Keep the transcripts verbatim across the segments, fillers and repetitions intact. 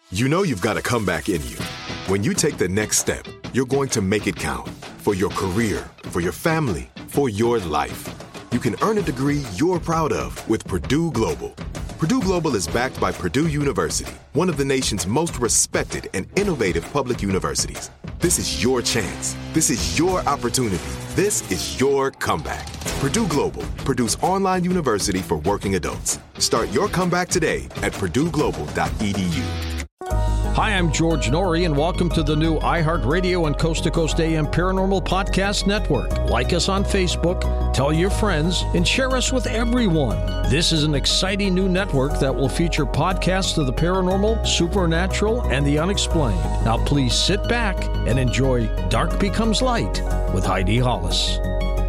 You know you've got a comeback in you. When you take the next step, you're going to make it count. For your career, for your family, for your life. You can earn a degree you're proud of with Purdue Global. Purdue Global is backed by Purdue University, one of the nation's most respected and innovative public universities. This is your chance. This is your opportunity. This is your comeback. Purdue Global, Purdue's online university for working adults. Start your comeback today at purdue global dot e d u. Hi, I'm George Norrie, and welcome to the new iHeartRadio and Coast to Coast A M Paranormal Podcast Network. Like us on Facebook, tell your friends, and share us with everyone. This is an exciting new network that will feature podcasts of the paranormal, supernatural, and the unexplained. Now, please sit back and enjoy Dark Becomes Light with Heidi Hollis.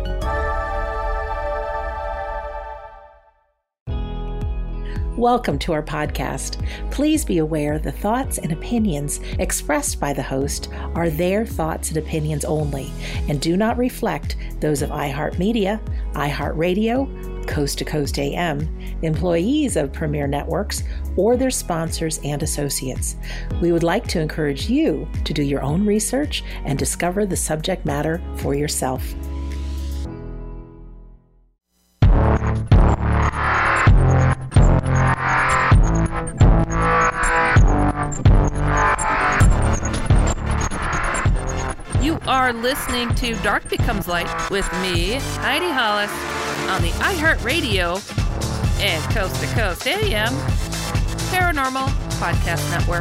Welcome to our podcast. Please be aware the thoughts and opinions expressed by the host are their thoughts and opinions only and do not reflect those of iHeartMedia, iHeartRadio, Coast to Coast A M, employees of Premier Networks, or their sponsors and associates. We would like to encourage you to do your own research and discover the subject matter for yourself. You are listening to Dark Becomes Light with me, Heidi Hollis, on the iHeartRadio and Coast to Coast A M Paranormal Podcast Network.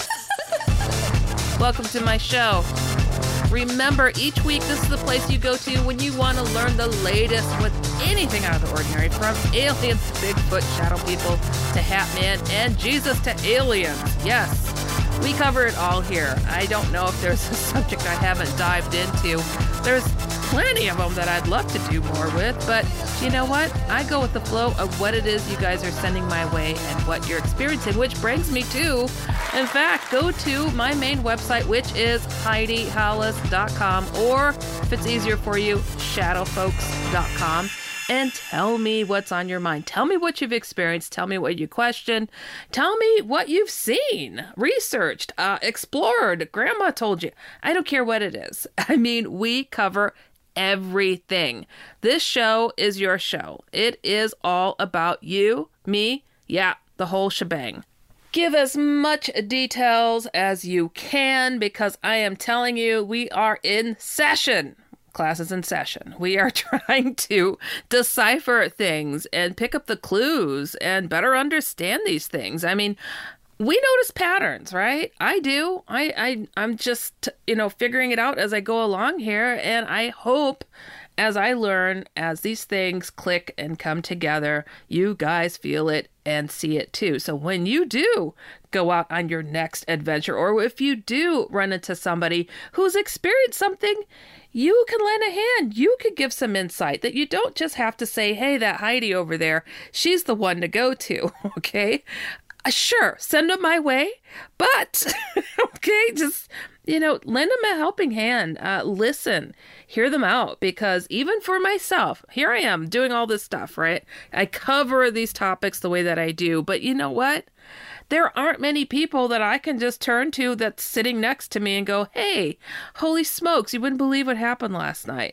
Welcome to my show. Remember, each week this is the place you go to when you want to learn the latest with anything out of the ordinary, from aliens to Bigfoot, shadow people to Hat Man, and Jesus to aliens. Yes. We cover it all here. I don't know if there's a subject I haven't dived into. There's plenty of them that I'd love to do more with, but you know what? I go with the flow of what it is you guys are sending my way and what you're experiencing, which brings me to, in fact, go to my main website, which is heidi hollis dot com, or if it's easier for you, shadow folks dot com. And tell me what's on your mind. Tell me what you've experienced. Tell me what you question. Tell me what you've seen, researched, uh, explored. Grandma told you. I don't care what it is. I mean, we cover everything. This show is your show. It is all about you, me, yeah, the whole shebang. Give as much details as you can, because I am telling you, we are in session. Class is in session. We are trying to decipher things and pick up the clues and better understand these things. I mean, we notice patterns, right? I do. I, I, I'm just, you know, figuring it out as I go along here. And I hope as I learn, as these things click and come together, you guys feel it and see it too. So when you do go out on your next adventure, or if you do run into somebody who's experienced something, you can lend a hand. You could give some insight that you don't just have to say, hey, that Heidi over there, she's the one to go to, okay? Uh, sure, send them my way, but, okay, just, you know, lend them a helping hand. Uh, listen, hear them out, because even for myself, here I am doing all this stuff, right? I cover these topics the way that I do, but you know what? There aren't many people that I can just turn to that's sitting next to me and go, hey, holy smokes, you wouldn't believe what happened last night.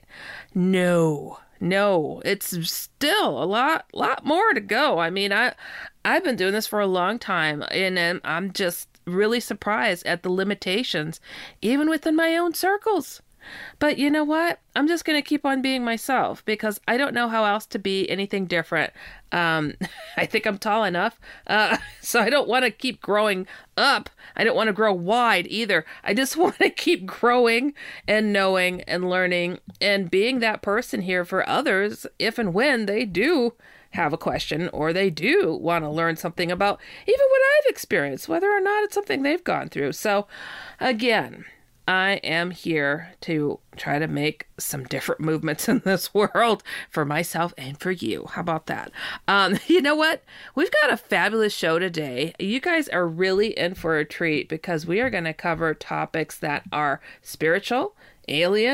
No, no, it's still a lot, lot more to go. I mean, I, I've been doing this for a long time, and I'm just really surprised at the limitations, even within my own circles. But you know what? I'm just going to keep on being myself, because I don't know how else to be anything different. Um, I think I'm tall enough, uh, so I don't want to keep growing up. I don't want to grow wide either. I just want to keep growing and knowing and learning and being that person here for others if and when they do have a question, or they do want to learn something about even what I've experienced, whether or not it's something they've gone through. So again, I am here to try to make some different movements in this world for myself and for you. How about that? Um, you know what? We've got a fabulous show today. You guys are really in for a treat, because we are going to cover topics that are spiritual, alien,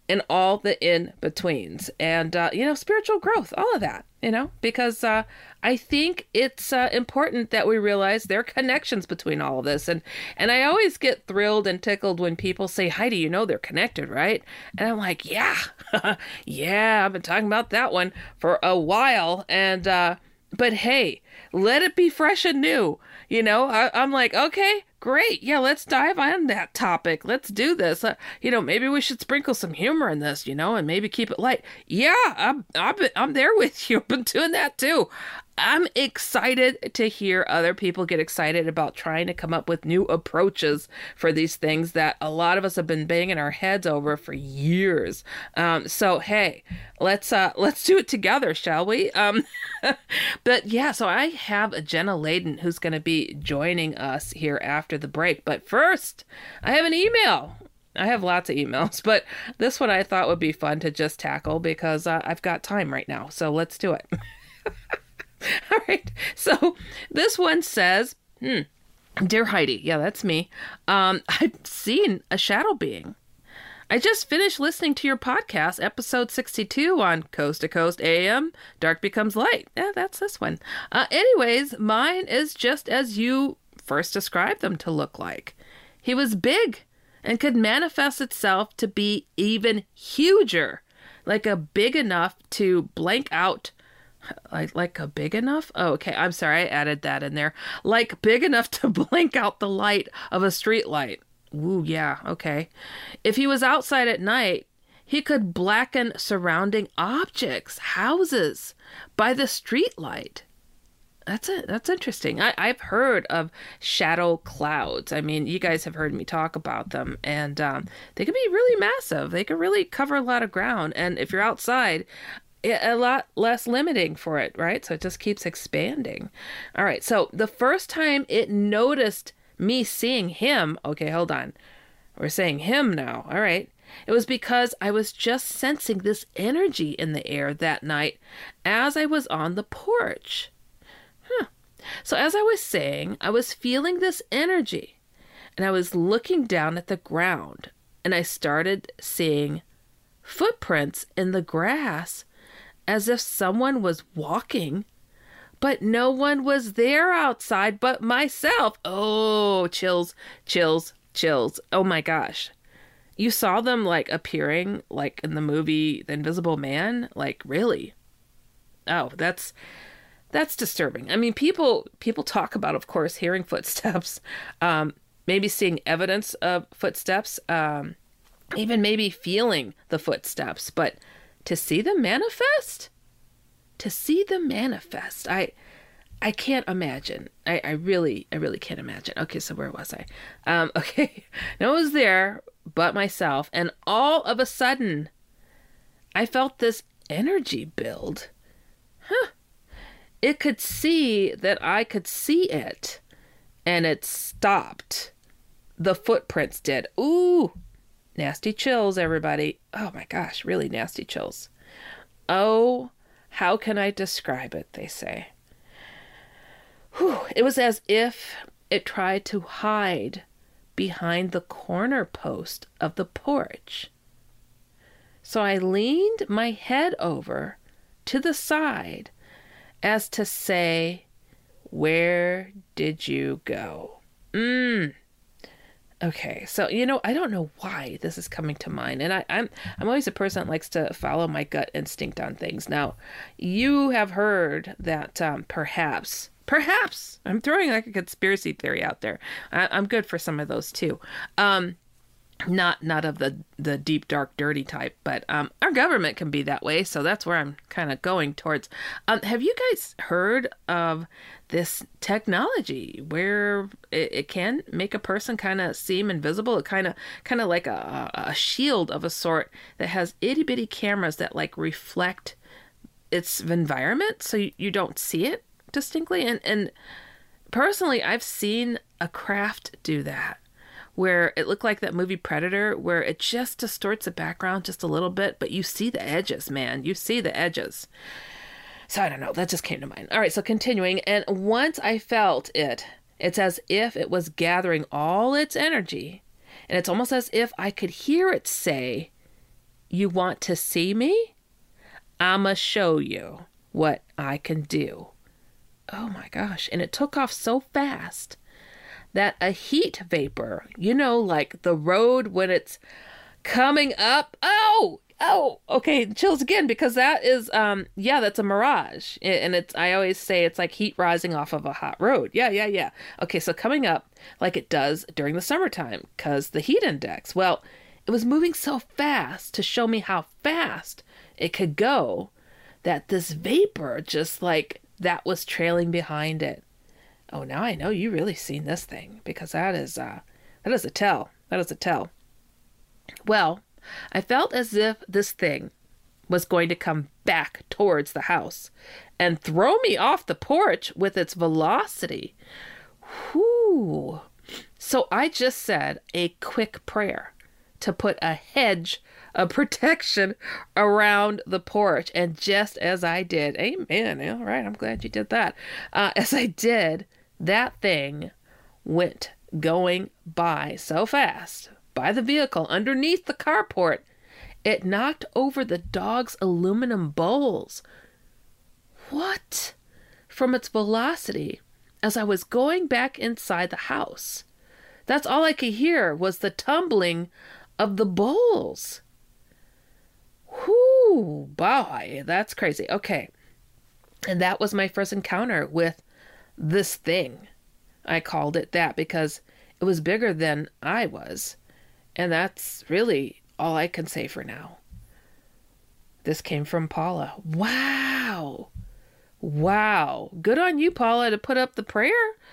and all the in-betweens, and, uh, you know, spiritual growth, all of that, you know, because uh, I think it's uh, important that we realize there are connections between all of this. And, and I always get thrilled and tickled when people say, Heidi, you know, they're connected, right? And I'm like, yeah, yeah, I've been talking about that one for a while. And, uh, but hey, let it be fresh and new. You know, I, I'm like, okay, great. Yeah, let's dive on that topic. Let's do this. Uh, you know, maybe we should sprinkle some humor in this, you know, and maybe keep it light. Yeah, I'm, I'm, I'm there with you. I've been doing that too. I'm excited to hear other people get excited about trying to come up with new approaches for these things that a lot of us have been banging our heads over for years. Um, so, hey, let's uh, let's do it together, shall we? Um, but yeah, so I have Jenna Layden who's going to be joining us here after the break. But first, I have an email. I have lots of emails, but this one I thought would be fun to just tackle because uh, I've got time right now. So let's do it. All right. So this one says, hmm, Dear Heidi, yeah, that's me. Um, I've seen a shadow being. I just finished listening to your podcast, episode sixty-two on Coast to Coast A M, Dark Becomes Light. Yeah, that's this one. Uh, anyways, mine is just as you first described them to look like. He was big and could manifest itself to be even huger, like a big enough to blank out. Like, like a big enough? Oh, okay. I'm sorry. I added that in there. Like big enough to blink out the light of a street light. Ooh, yeah. Okay. If he was outside at night, he could blacken surrounding objects, houses, by the street light. That's it. That's interesting. I, I've heard of shadow clouds. I mean, you guys have heard me talk about them, and um, they can be really massive. They can really cover a lot of ground. And if you're outside, a lot less limiting for it, right? So it just keeps expanding. All right. So the first time it noticed me seeing him, okay, hold on. We're saying him now. All right. It was because I was just sensing this energy in the air that night as I was on the porch. Huh. So as I was saying, I was feeling this energy and I was looking down at the ground and I started seeing footprints in the grass as if someone was walking, but no one was there outside but myself. Oh, chills, chills, chills. Oh my gosh. You saw them like appearing like in the movie The Invisible Man? Like really? Oh, that's that's disturbing. I mean, people people talk about, of course, hearing footsteps, um, maybe seeing evidence of footsteps, um, even maybe feeling the footsteps, but to see them manifest? To see them manifest. I I can't imagine. I, I really, I really can't imagine. Okay, so where was I? Um, okay. No one was there but myself. And all of a sudden, I felt this energy build. Huh. It could see that I could see it. And it stopped. The footprints did. Ooh. Nasty chills, everybody. Oh my gosh, really nasty chills. Oh, how can I describe it, they say. Whew. It was as if it tried to hide behind the corner post of the porch. So I leaned my head over to the side as to say, where did you go? Mmm. Okay, so, you know, I don't know why this is coming to mind. And I, I'm I'm always a person that likes to follow my gut instinct on things. Now, you have heard that um, perhaps, perhaps, I'm throwing like a conspiracy theory out there. I, I'm good for some of those too. Um, not not of the, the deep, dark, dirty type, but um, our government can be that way. So that's where I'm kind of going towards. Um, have you guys heard of this technology where it, it can make a person kind of seem invisible? It kind of kind of like a, a shield of a sort that has itty bitty cameras that like reflect its environment so you, you don't see it distinctly. And, and personally, I've seen a craft do that, where it looked like that movie Predator, where it just distorts the background just a little bit, but you see the edges, man. You see the edges. So I don't know. That just came to mind. All right, so continuing. And once I felt it, it's as if it was gathering all its energy. And it's almost as if I could hear it say, You want to see me? I'ma show you what I can do. Oh my gosh. And it took off so fast that a heat vapor, you know, like the road when it's coming up. Oh, oh, okay. Chills again, because that is, um, yeah, that's a mirage. And it's, I always say it's like heat rising off of a hot road. Yeah, yeah, yeah. Okay. So coming up like it does during the summertime because the heat index. Well, it was moving so fast to show me how fast it could go that this vapor just like that was trailing behind it. Oh, now I know you really seen this thing, because that is uh that is a tell. That is a tell. Well, I felt as if this thing was going to come back towards the house and throw me off the porch with its velocity. Whew. So I just said a quick prayer to put a hedge of protection around the porch. And just as I did, amen, all right, I'm glad you did that. Uh, as I did, that thing went going by so fast by the vehicle underneath the carport, it knocked over the dog's aluminum bowls. What? From its velocity as I was going back inside the house. That's all I could hear was the tumbling of the bowls. Whoo, boy, that's crazy. Okay. And that was my first encounter with this thing. I called it that because it was bigger than I was. And that's really all I can say for now. This came from Paula. Wow. Wow. Good on you, Paula, to put up the prayer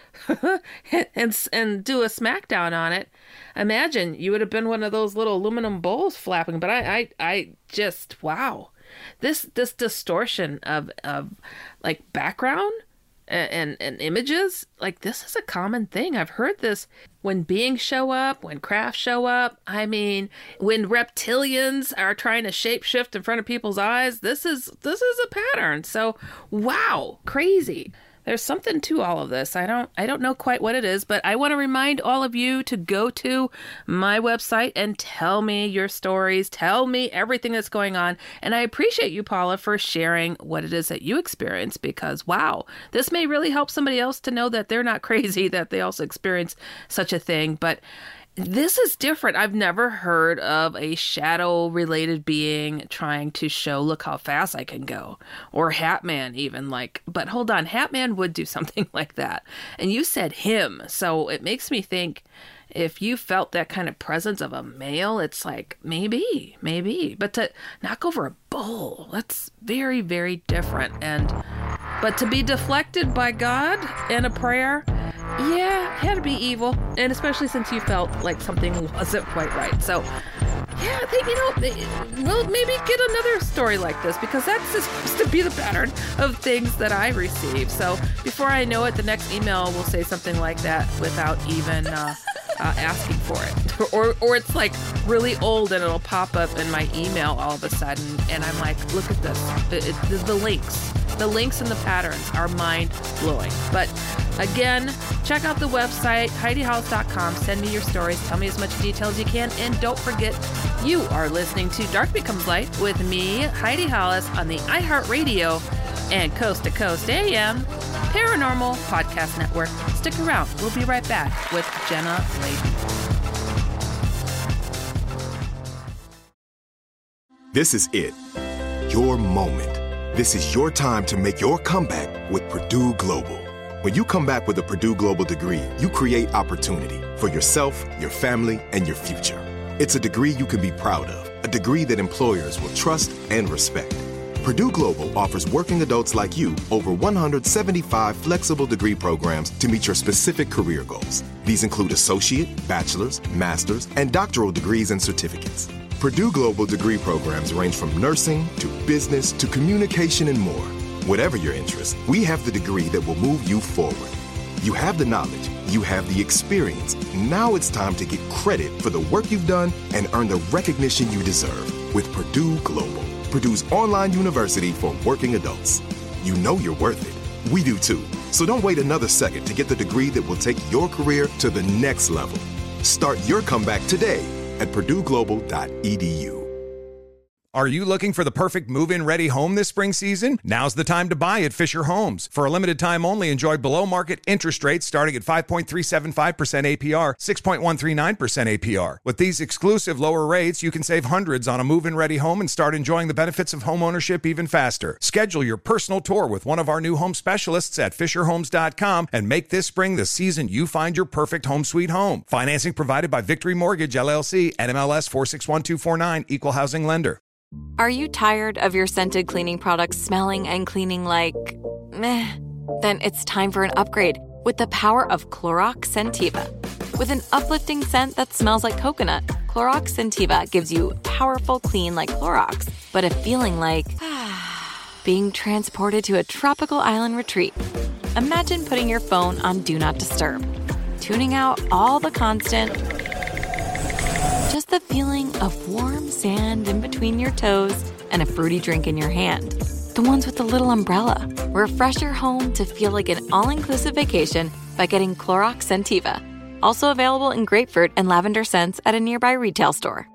and, and and do a smackdown on it. Imagine you would have been one of those little aluminum bowls flapping, but I I, I just, wow. This this distortion of of like background and, and and images, like this is a common thing. I've heard this when beings show up, when crafts show up. I mean, when reptilians are trying to shapeshift in front of people's eyes, this is this is a pattern. So, wow, crazy. There's something to all of this. I don't I don't know quite what it is, but I want to remind all of you to go to my website and tell me your stories. Tell me everything that's going on. And I appreciate you, Paula, for sharing what it is that you experience, because, wow, this may really help somebody else to know that they're not crazy, that they also experience such a thing. But this is different. I've never heard of a shadow-related being trying to show, look how fast I can go. Or Hatman even, like, but hold on, Hatman would do something like that. And you said him, so it makes me think if you felt that kind of presence of a male, it's like, maybe, maybe. But to knock over a bowl, that's very, very different. And but to be deflected by God in a prayer, yeah, it had to be evil. And especially since you felt like something wasn't quite right. So, yeah, I think, you know, they, we'll maybe get another story like this, because that's supposed to be the pattern of things that I receive. So before I know it, the next email will say something like that without even uh, uh, asking for it. Or, or it's like really old and it'll pop up in my email all of a sudden. And I'm like, look at this. It, it, the links. The links and the patterns are mind-blowing. But again, check out the website, Heidi Hollis dot com. Send me your stories. Tell me as much detail as you can. And don't forget, you are listening to Dark Becomes Light with me, Heidi Hollis, on the iHeartRadio and Coast to Coast A M Paranormal Podcast Network. Stick around. We'll be right back with Jenna Layden. This is it. Your moment. This is your time to make your comeback with Purdue Global. When you come back with a Purdue Global degree, you create opportunity for yourself, your family, and your future. It's a degree you can be proud of, a degree that employers will trust and respect. Purdue Global offers working adults like you over one hundred seventy-five flexible degree programs to meet your specific career goals. These include associate, bachelor's, master's, and doctoral degrees and certificates. Purdue Global degree programs range from nursing to business to communication and more. Whatever your interest, we have the degree that will move you forward. You have the knowledge, you have the experience. Now it's time to get credit for the work you've done and earn the recognition you deserve with Purdue Global, Purdue's online university for working adults. You know you're worth it. We do too. So don't wait another second to get the degree that will take your career to the next level. Start your comeback today at purdue global dot e d u. Are you looking for the perfect move-in ready home this spring season? Now's the time to buy at Fisher Homes. For a limited time only, enjoy below-market interest rates starting at five point three seven five percent A P R, six point one three nine percent A P R. With these exclusive lower rates, you can save hundreds on a move-in ready home and start enjoying the benefits of home ownership even faster. Schedule your personal tour with one of our new home specialists at fisher homes dot com and make this spring the season you find your perfect home sweet home. Financing provided by Victory Mortgage, L L C, N M L S four six one two four nine, Equal Housing Lender. Are you tired of your scented cleaning products smelling and cleaning like meh? Then it's time for an upgrade with the power of Clorox Scentiva. With an uplifting scent that smells like coconut, Clorox Scentiva gives you powerful clean like Clorox, but a feeling like being transported to a tropical island retreat. Imagine putting your phone on Do Not Disturb, tuning out all the constant, just the feeling of warm sand in between your toes and a fruity drink in your hand. The ones with the little umbrella. Refresh your home to feel like an all-inclusive vacation by getting Clorox Scentiva. Also available in grapefruit and lavender scents at a nearby retail store.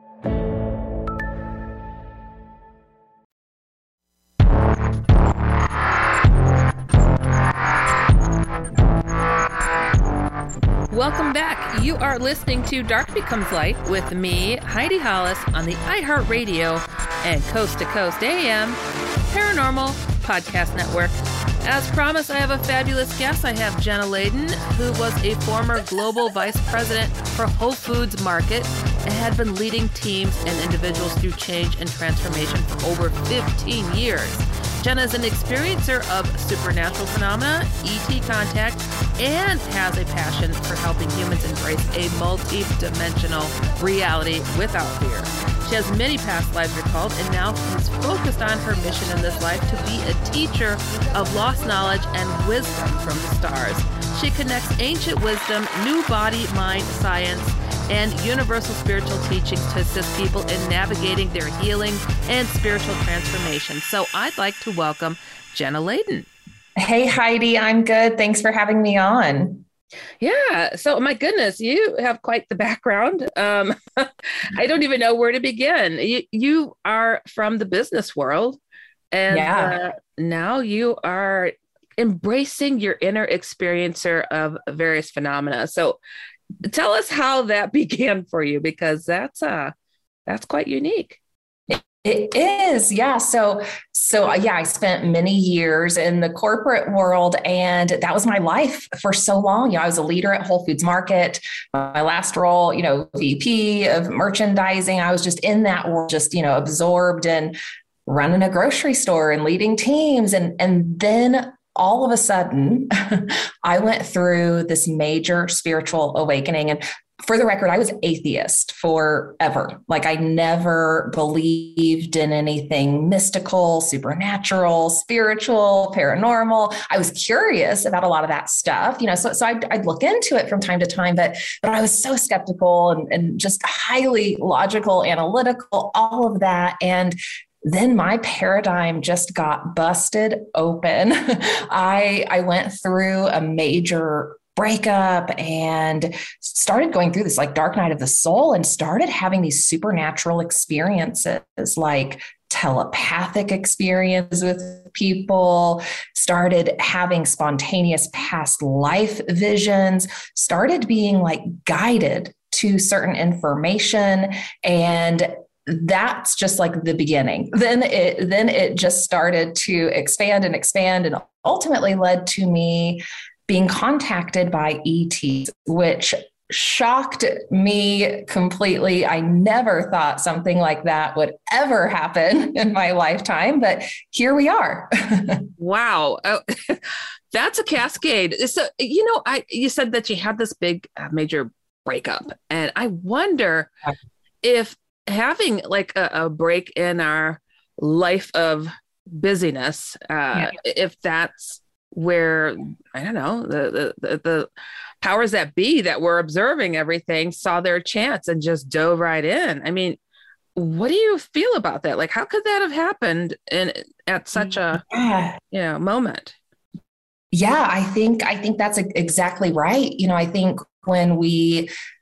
Welcome back. You are listening to Dark Becomes Light with me, Heidi Hollis, on the iHeartRadio and Coast to Coast A M Paranormal Podcast Network. As promised, I have a fabulous guest. I have Jenna Layden, who was a former global vice president for Whole Foods Market and had been leading teams and individuals through change and transformation for over fifteen years. Jenna is an experiencer of supernatural phenomena, E T contact, and has a passion for helping humans embrace a multi-dimensional reality without fear. She has many past lives recalled, and now is focused on her mission in this life to be a teacher of lost knowledge and wisdom from the stars. She connects ancient wisdom, new body, mind, science, and universal spiritual teachings to assist people in navigating their healing and spiritual transformation. So I'd like to welcome Jenna Layden. Hey, Heidi, I'm good. Thanks for having me on. Yeah. So my goodness, you have quite the background. Um, I don't even know where to begin. You, you are from the business world, and yeah. uh, now you are embracing your inner experiencer of various phenomena. So tell us how that began for you, because that's uh that's quite unique. It is. Yeah. So, so yeah, I spent many years in the corporate world, and that was my life for so long. You know, I was a leader at Whole Foods Market. My last role, you know, V P of merchandising. I was just in that world, just, you know, absorbed in running a grocery store and leading teams. And, and then all of a sudden, I went through this major spiritual awakening. And for the record, I was atheist forever. Like, I never believed in anything mystical, supernatural, spiritual, paranormal. I was curious about a lot of that stuff, you know, so, so I'd, I'd look into it from time to time, but, but I was so skeptical and, and just highly logical, analytical, all of that. And then my paradigm just got busted open. I, I went through a major breakup and started going through this like dark night of the soul, and started having these supernatural experiences, like telepathic experiences with people, started having spontaneous past life visions, started being like guided to certain information. And that's just like the beginning. Then it, then it just started to expand and expand, and ultimately led to me being contacted by E Ts, which shocked me completely. I never thought something like that would ever happen in my lifetime, but here we are. Wow. Oh, that's a cascade. So, you know, I, you said that you had this big uh, major breakup, and I wonder if having like a, a break in our life of busyness, uh, yeah. if that's where, I don't know, the, the, the powers that be that were observing everything saw their chance and just dove right in. I mean, what do you feel about that? Like, how could that have happened in at such a, yeah. you know, moment? Yeah, I think, I think that's exactly right. You know, I think when we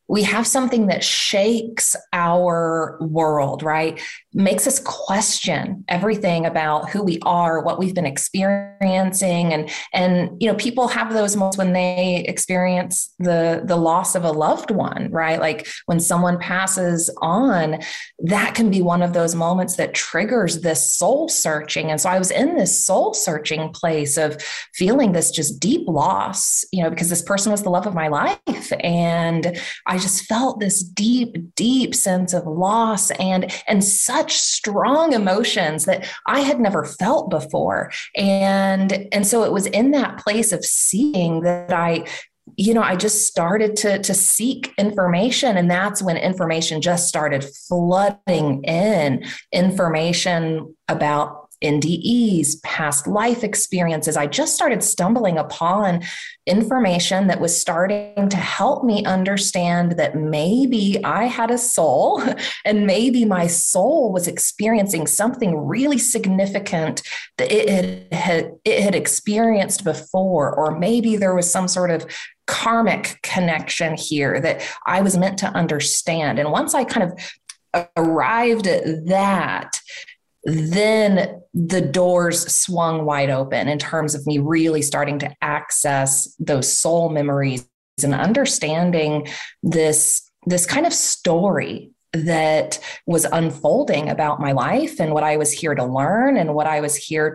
we have something that shakes our world, right? Makes us question everything about who we are, what we've been experiencing. And, and, you know, people have those moments when they experience the, the loss of a loved one, right? Like when someone passes on, that can be one of those moments that triggers this soul searching. And so I was in this soul searching place of feeling this just deep loss, you know, because this person was the love of my life. And I just felt this deep, deep sense of loss and, and such strong emotions that I had never felt before. And, and so it was in that place of seeing that I, you know, I just started to, to seek information. And that's when information just started flooding in, information about N D Es, past life experiences. I just started stumbling upon information that was starting to help me understand that maybe I had a soul and maybe my soul was experiencing something really significant that it had, had, it had experienced before, or maybe there was some sort of karmic connection here that I was meant to understand. And once I kind of arrived at that, then the doors swung wide open in terms of me really starting to access those soul memories and understanding this, this kind of story that was unfolding about my life and what I was here to learn and what I was here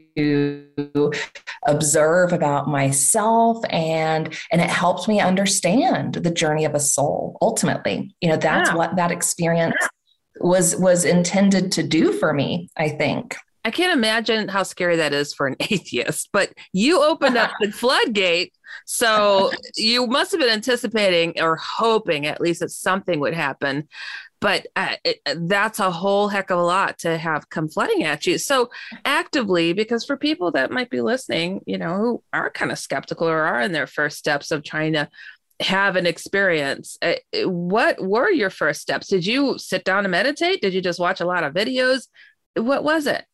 to observe about myself. And, and it helped me understand the journey of a soul. Ultimately, you know, that's yeah. what that experience was was intended to do for me, I think. I can't imagine how scary that is for an atheist, but you opened up the floodgate. So you must have been anticipating or hoping at least that something would happen. But uh, it, that's a whole heck of a lot to have come flooding at you. So actively, because for people that might be listening, you know, who are kind of skeptical or are in their first steps of trying to have an experience, uh, what were your first steps? Did you sit down and meditate? Did you just watch a lot of videos? What was it?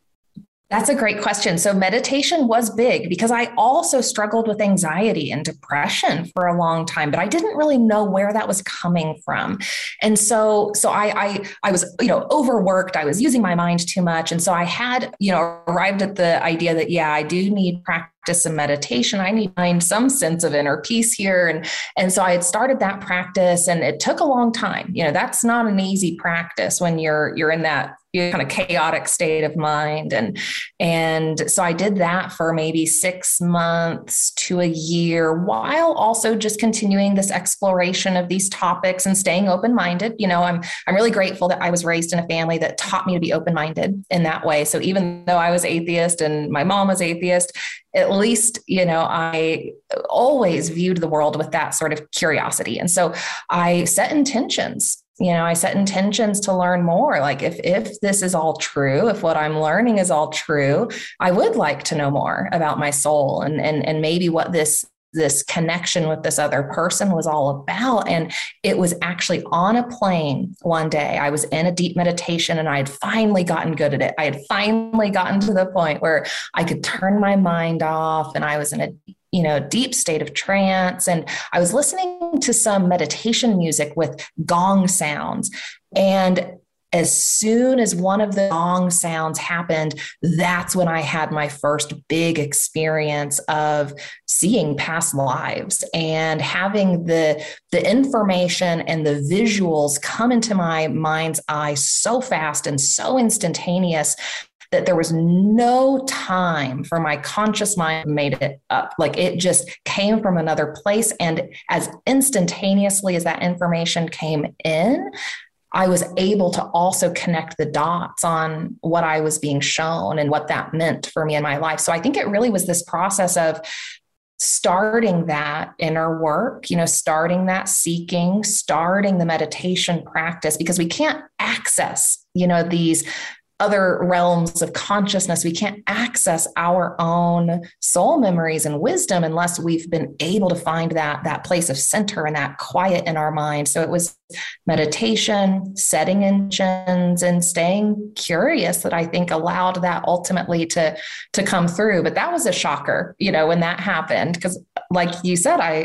That's a great question. So meditation was big because I also struggled with anxiety and depression for a long time, but I didn't really know where that was coming from. And so, so I, I, I was, you know, overworked. I was using my mind too much. And so I had, you know, arrived at the idea that, yeah, I do need practice and meditation. I need to find some sense of inner peace here. And, and so I had started that practice and it took a long time. You know, that's not an easy practice when you're, you're in that kind of chaotic state of mind. And, and so I did that for maybe six months to a year, while also just continuing this exploration of these topics and staying open-minded. You know, I'm, I'm really grateful that I was raised in a family that taught me to be open-minded in that way. So even though I was atheist and my mom was atheist, at least, you know, I always viewed the world with that sort of curiosity. And so I set intentions. You know, I set intentions to learn more. Like if, if this is all true, if what I'm learning is all true, I would like to know more about my soul and, and, and maybe what this, this connection with this other person was all about. And it was actually on a plane one day. I was in a deep meditation and I had finally gotten good at it. I had finally gotten to the point where I could turn my mind off and I was in a you know, deep state of trance. And I was listening to some meditation music with gong sounds. And as soon as one of the gong sounds happened, that's when I had my first big experience of seeing past lives and having the, the information and the visuals come into my mind's eye so fast and so instantaneous that there was no time for my conscious mind made it up. Like it just came from another place. And as instantaneously as that information came in, I was able to also connect the dots on what I was being shown and what that meant for me in my life. So I think it really was this process of starting that inner work, you know, starting that seeking, starting the meditation practice, because we can't access, you know, these other realms of consciousness. We can't access our own soul memories and wisdom unless we've been able to find that, that place of center and that quiet in our mind. So it was meditation, setting intentions, and staying curious that I think allowed that ultimately to, to come through. But that was a shocker, you know, when that happened, because like you said, I,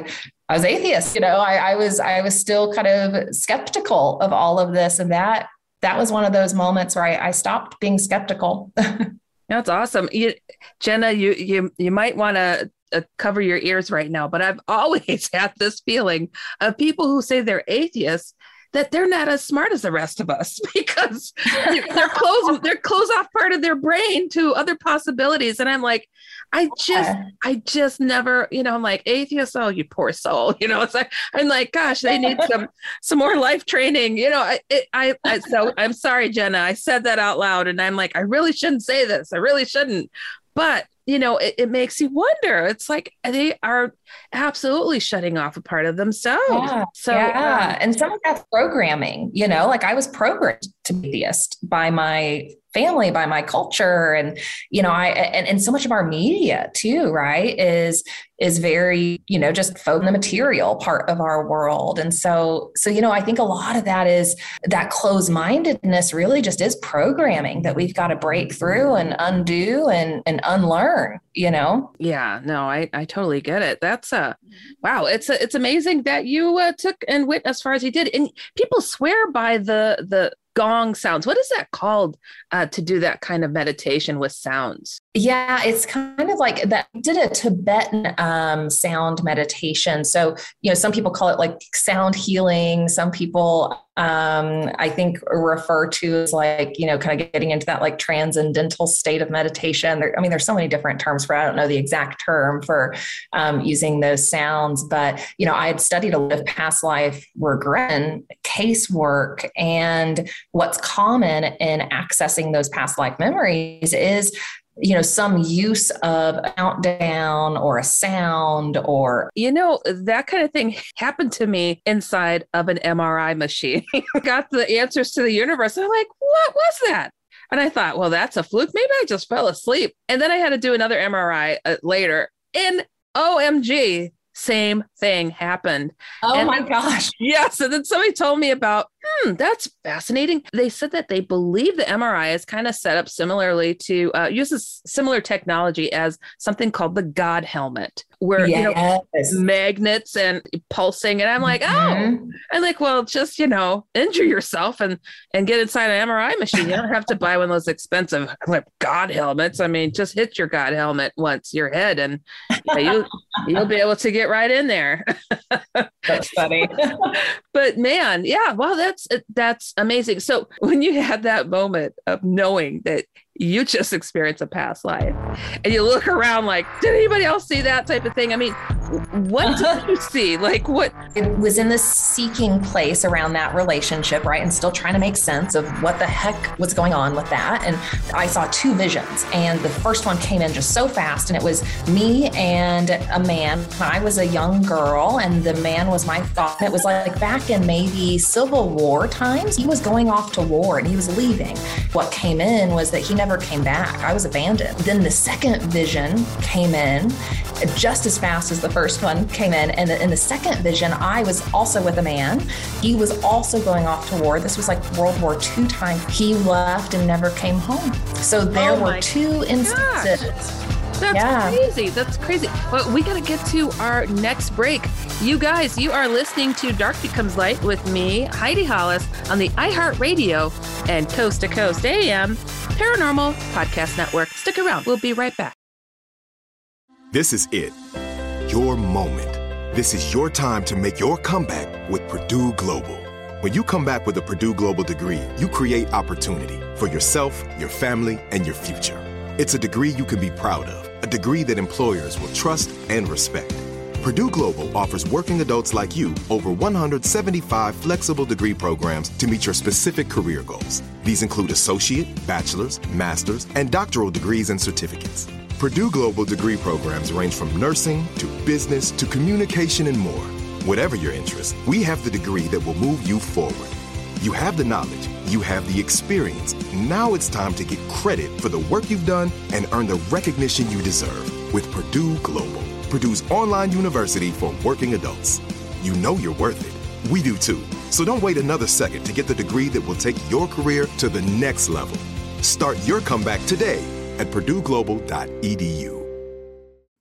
I was atheist. You know, I, I was, I was still kind of skeptical of all of this. And that, that was one of those moments where I, I stopped being skeptical. That's awesome. You, Jenna, you, you, you might want to uh, cover your ears right now, but I've always had this feeling of people who say they're atheists, that they're not as smart as the rest of us, because they're close, they're close off part of their brain to other possibilities. And I'm like, I just, I just never, you know, I'm like, atheists, oh, you poor soul. You know, it's like, I'm like, gosh, they need some, some more life training. You know, I, it, I, I, so I'm sorry, Jenna, I said that out loud and I'm like, I really shouldn't say this. I really shouldn't. But you know, it, it makes you wonder. It's like they are absolutely shutting off a part of themselves. Yeah, so, yeah. Um, and some of that's programming, you know, like I was programmed to be atheist by my family, by my culture. And, you know, I, and, and so much of our media too, right, is, is very, you know, just focused on the material part of our world. And so, so, you know, I think a lot of that is that closed-mindedness really just is programming that we've got to break through and undo and, and unlearn, you know? Yeah, no, I, I totally get it. That's a, wow. It's a, it's amazing that you uh, took and went as far as you did. And people swear by the, the, gong sounds. What is that called uh, to do that kind of meditation with sounds? Yeah, it's kind of like that. I did a Tibetan um, sound meditation. So, you know, some people call it like sound healing. Some people, um, I think, refer to as like, you know, kind of getting into that like transcendental state of meditation. There, I mean, there's so many different terms for, I don't know the exact term for um, using those sounds, but, you know, I had studied a lot of past life regression casework, and what's common in accessing those past life memories is, you know, some use of a countdown or a sound or, you know, that kind of thing happened to me inside of an M R I machine. Got the answers to the universe. I'm like, what was that? And I thought, well, that's a fluke. Maybe I just fell asleep. And then I had to do another M R I uh, later. And O M G, same thing happened. Oh and my then, gosh. Yes. And then somebody told me about, hmm, that's fascinating. They said that they believe the M R I is kind of set up similarly to, uh, uses similar technology as something called the God helmet, where, yes. you know, magnets and pulsing. And I'm like, mm-hmm. oh, I'm like, well, just, you know, injure yourself and, and get inside an M R I machine. You don't have to buy one of those expensive like God helmets. I mean, just hit your God helmet once your head and yeah, you, you'll be able to get right in there. That's funny. But man, yeah, well, that's, that's amazing. So when you had that moment of knowing that you just experienced a past life and you look around like, did anybody else see that type of thing? I mean, what did you see? Like what? It was in this seeking place around that relationship, right? And still trying to make sense of what the heck was going on with that. And I saw two visions, and the first one came in just so fast, and it was me and a man. I was a young girl and the man was my thought. It was like back in maybe Civil War times. He was going off to war and he was leaving. What came in was that he never came back. I was abandoned. Then the second vision came in just as fast as the first one came in. And in the second vision, I was also with a man. He was also going off to war. This was like World War Two time. He left and never came home. So there oh were two instances. Gosh. That's yeah. crazy. That's crazy. But we got to get to our next break. You guys, you are listening to Dark Becomes Light with me, Heidi Hollis, on the iHeartRadio and Coast to Coast A M Paranormal Podcast Network. Stick around. We'll be right back. This is it. Your moment. This is your time to make your comeback with Purdue Global. When you come back with a Purdue Global degree, you create opportunity for yourself, your family, and your future. It's a degree you can be proud of, a degree that employers will trust and respect. Purdue Global offers working adults like you over one hundred seventy-five flexible degree programs to meet your specific career goals. These include associate, bachelor's, master's, and doctoral degrees and certificates. Purdue Global degree programs range from nursing to business to communication and more. Whatever your interest, we have the degree that will move you forward. You have the knowledge, you have the experience. Now it's time to get credit for the work you've done and earn the recognition you deserve with Purdue Global, Purdue's online university for working adults. You know you're worth it. We do too. So don't wait another second to get the degree that will take your career to the next level. Start your comeback today at purdue global dot e d u.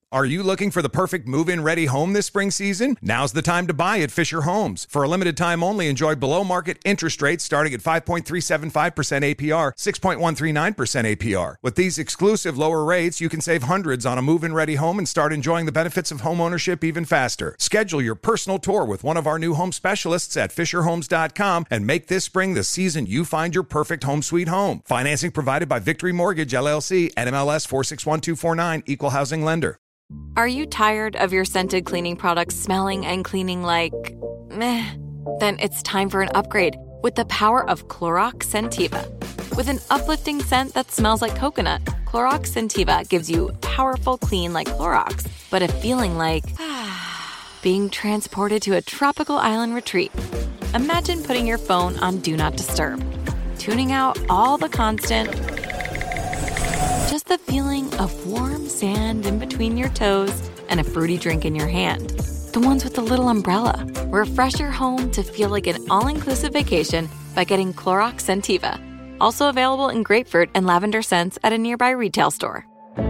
Are you looking for the perfect move-in ready home this spring season? Now's the time to buy at Fisher Homes. For a limited time only, enjoy below market interest rates starting at five point three seven five percent A P R, six point one three nine percent A P R. With these exclusive lower rates, you can save hundreds on a move-in ready home and start enjoying the benefits of home ownership even faster. Schedule your personal tour with one of our new home specialists at fisher homes dot com and make this spring the season you find your perfect home sweet home. Financing provided by Victory Mortgage, L L C, N M L S four six one two four nine, Equal Housing Lender. Are you tired of your scented cleaning products smelling and cleaning like meh? Then it's time for an upgrade with the power of Clorox Scentiva. With an uplifting scent that smells like coconut, Clorox Scentiva gives you powerful clean like Clorox, but a feeling like being transported to a tropical island retreat. Imagine putting your phone on Do Not Disturb, tuning out all the constant, just the feeling of warm sand in between your toes and a fruity drink in your hand. The ones with the little umbrella. Refresh your home to feel like an all-inclusive vacation by getting Clorox Scentiva. Also available in grapefruit and lavender scents at a nearby retail store.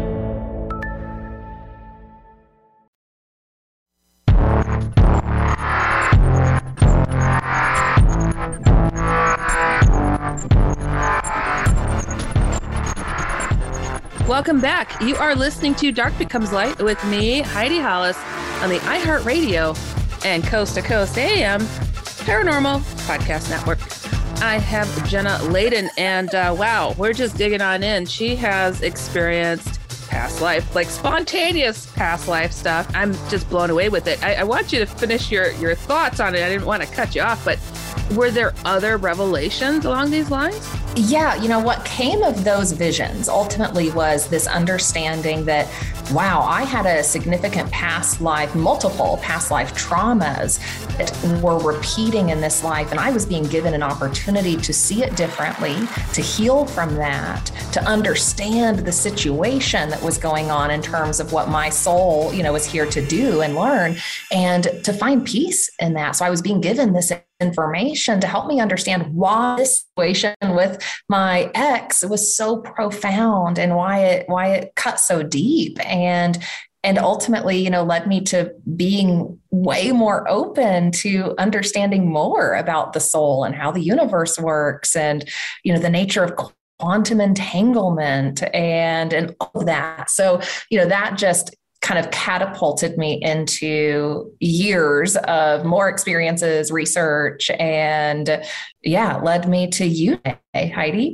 Welcome back. You are listening to Dark Becomes Light with me, Heidi Hollis, on the iHeartRadio and Coast to Coast A M Paranormal Podcast Network. I have Jenna Layden, and uh, wow, we're just digging on in. She has experienced past life, like spontaneous past life stuff. I'm just blown away with it. I, I want you to finish your, your thoughts on it. I didn't want to cut you off, but were there other revelations along these lines? Yeah, you know, what came of those visions ultimately was this understanding that, wow, I had a significant past life, multiple past life traumas that were repeating in this life. And I was being given an opportunity to see it differently, to heal from that, to understand the situation that was going on in terms of what my soul, you know, was here to do and learn, and to find peace in that. So I was being given this information to help me understand why this situation with my ex was so profound and why it why it cut so deep, and and ultimately, you know, led me to being way more open to understanding more about the soul and how the universe works, and you know, the nature of quantum entanglement and and all of that. So, you know, that just kind of catapulted me into years of more experiences, research, and yeah, led me to you, Heidi.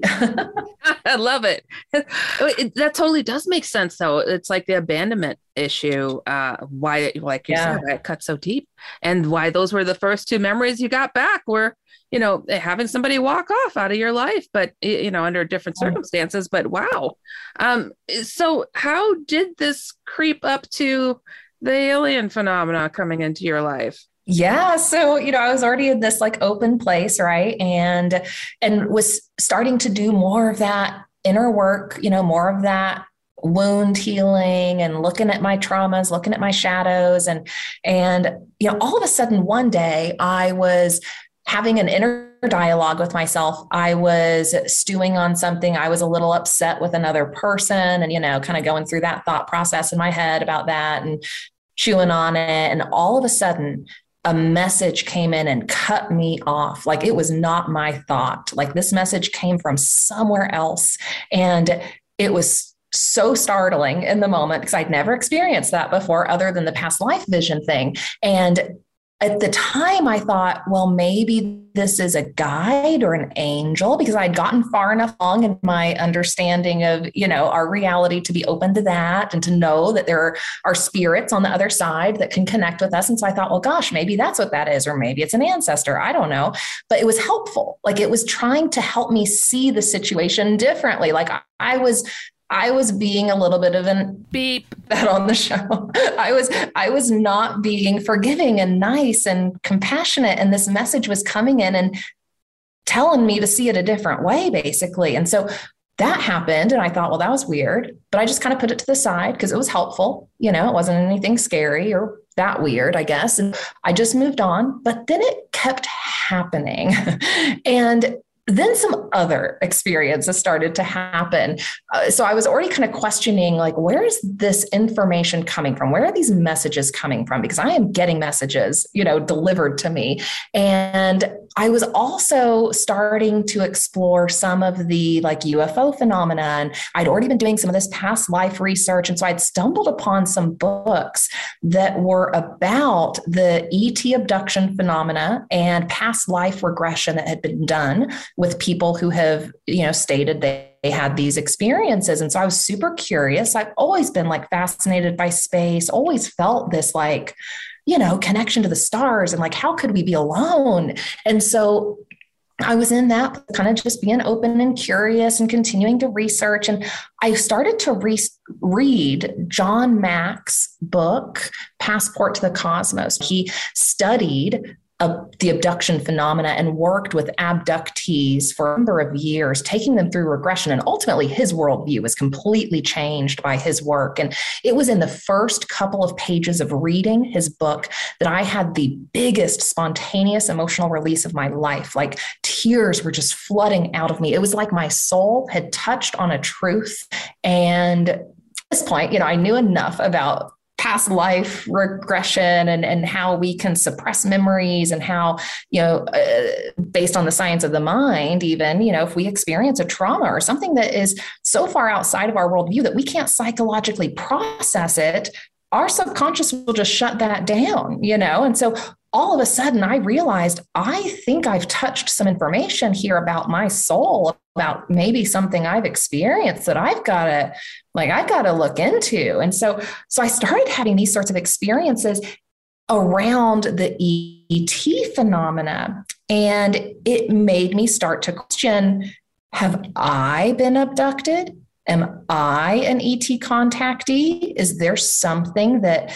I love it. it. That totally does make sense, though. It's like the abandonment issue, uh, why, it, like you yeah. said, why it cut so deep, and why those were the first two memories you got back were, you know, having somebody walk off out of your life, but, you know, under different circumstances. But wow. Um, so how did this creep up to the alien phenomena coming into your life? Yeah. So, you know, I was already in this like open place, right? And, and was starting to do more of that inner work, you know, more of that wound healing and looking at my traumas, looking at my shadows. And, and, you know, all of a sudden one day I was having an inner dialogue with myself. I was stewing on something. I was a little upset with another person and, you know, kind of going through that thought process in my head about that and chewing on it. And all of a sudden, a message came in and cut me off. Like it was not my thought. Like this message came from somewhere else. And it was so startling in the moment because I'd never experienced that before other than the past life vision thing. And at the time I thought, well, maybe this is a guide or an angel, because I'd gotten far enough along in my understanding of, you know, our reality to be open to that and to know that there are, are spirits on the other side that can connect with us. And so I thought, well, gosh, maybe that's what that is, or maybe it's an ancestor. I don't know, but it was helpful. Like it was trying to help me see the situation differently. Like I was I was being a little bit of an beep that on the show. I was, I was not being forgiving and nice and compassionate. And this message was coming in and telling me to see it a different way, basically. And so that happened. And I thought, well, that was weird, but I just kind of put it to the side because it was helpful. You know, it wasn't anything scary or that weird, I guess. And I just moved on, but then it kept happening. And then some other experiences started to happen. Uh, so I was already kind of questioning, like, where is this information coming from? Where are these messages coming from? Because I am getting messages, you know, delivered to me. And I was also starting to explore some of the like U F O phenomena. And I'd already been doing some of this past life research. And so I'd stumbled upon some books that were about the E T abduction phenomena and past life regression that had been done with people who have, you know, stated they They had these experiences. And so I was super curious. I've always been like fascinated by space, always felt this like, you know, connection to the stars and like, how could we be alone? And so I was in that kind of just being open and curious and continuing to research. And I started to re- read John Mack's book, Passport to the Cosmos. He studied Uh, the abduction phenomena and worked with abductees for a number of years, taking them through regression. And ultimately, his worldview was completely changed by his work. And it was in the first couple of pages of reading his book that I had the biggest spontaneous emotional release of my life. Like tears were just flooding out of me. It was like my soul had touched on a truth. And at this point, you know, I knew enough about past life regression and, and how we can suppress memories and how, you know, uh, based on the science of the mind, even, you know, if we experience a trauma or something that is so far outside of our worldview that we can't psychologically process it, our subconscious will just shut that down, you know? And so all of a sudden I realized, I think I've touched some information here about my soul, about maybe something I've experienced that I've got to, like, I've got to look into. And so, so I started having these sorts of experiences around the E T phenomena. And it made me start to question, have I been abducted? Am I an E T contactee? Is there something that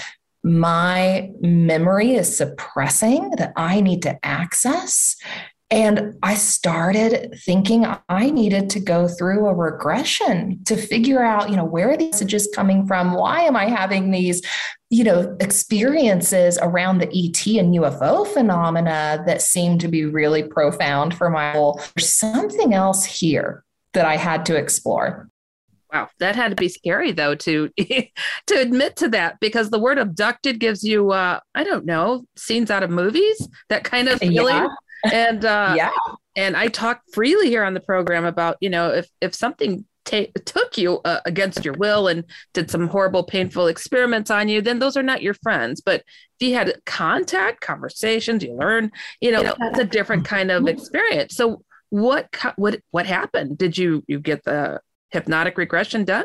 my memory is suppressing that I need to access? And I started thinking I needed to go through a regression to figure out, you know, where are these messages coming from? Why am I having these, you know, experiences around the E T and U F O phenomena that seem to be really profound for my soul? There's something else here that I had to explore. Wow, that had to be scary, though, to to admit to that, because the word abducted gives you, uh, I don't know, scenes out of movies, that kind of feeling. Yeah. And uh, yeah, and I talk freely here on the program about, you know, if if something ta- took you uh, against your will and did some horrible, painful experiments on you, then those are not your friends. But if you had contact, conversations, you learn, you know, that's a different kind of experience. So what what what happened? Did you you get the hypnotic regression done?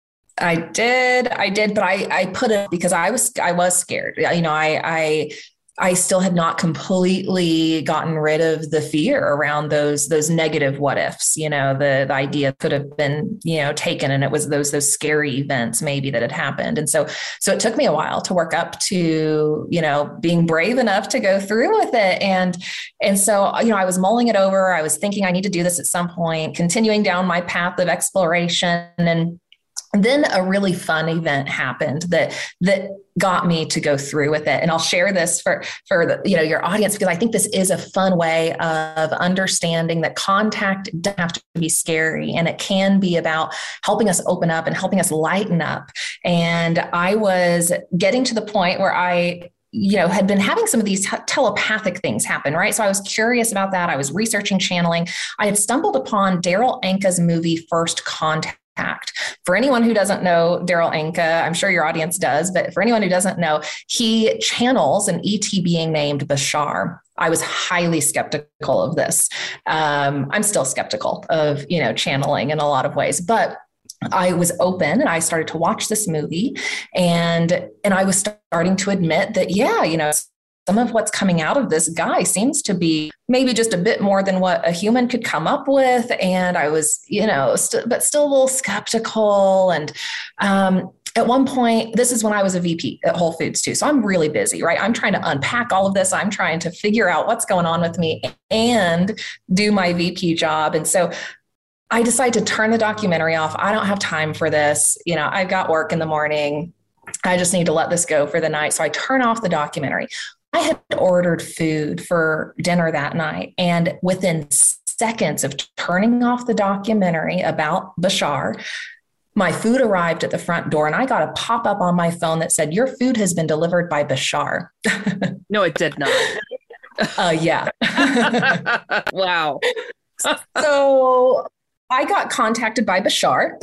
I did. I did, but I, I put it because I was, I was scared. You know, I, I, I still had not completely gotten rid of the fear around those, those negative what ifs, you know, the, the idea could have been, you know, taken, and it was those, those scary events maybe that had happened. And so, so it took me a while to work up to, you know, being brave enough to go through with it. And, and so, you know, I was mulling it over. I was thinking I need to do this at some point, continuing down my path of exploration. And then a really fun event happened that that got me to go through with it. And I'll share this for, for the, you know, your audience, because I think this is a fun way of understanding that contact doesn't have to be scary, and it can be about helping us open up and helping us lighten up. And I was getting to the point where I you know, had been having some of these telepathic things happen, right? So I was curious about that. I was researching channeling. I had stumbled upon Darryl Anka's movie, First Contact. For anyone who doesn't know Darryl Anka, I'm sure your audience does, but for anyone who doesn't know, he channels an E T being named Bashar. I was highly skeptical of this. Um, I'm still skeptical of, you know, channeling in a lot of ways, but I was open and I started to watch this movie, and, and I was starting to admit that, yeah, you know, some of what's coming out of this guy seems to be maybe just a bit more than what a human could come up with. And I was, you know, st- but still a little skeptical. And um, at one point, this is when I was a V P at Whole Foods too. So I'm really busy, right? I'm trying to unpack all of this. I'm trying to figure out what's going on with me and do my V P job. And so I decided to turn the documentary off. I don't have time for this. You know, I've got work in the morning. I just need to let this go for the night. So I turn off the documentary. I had ordered food for dinner that night, and within seconds of turning off the documentary about Bashar, my food arrived at the front door and I got a pop-up on my phone that said, your food has been delivered by Bashar. No, it did not. uh, yeah. Wow. So I got contacted by Bashar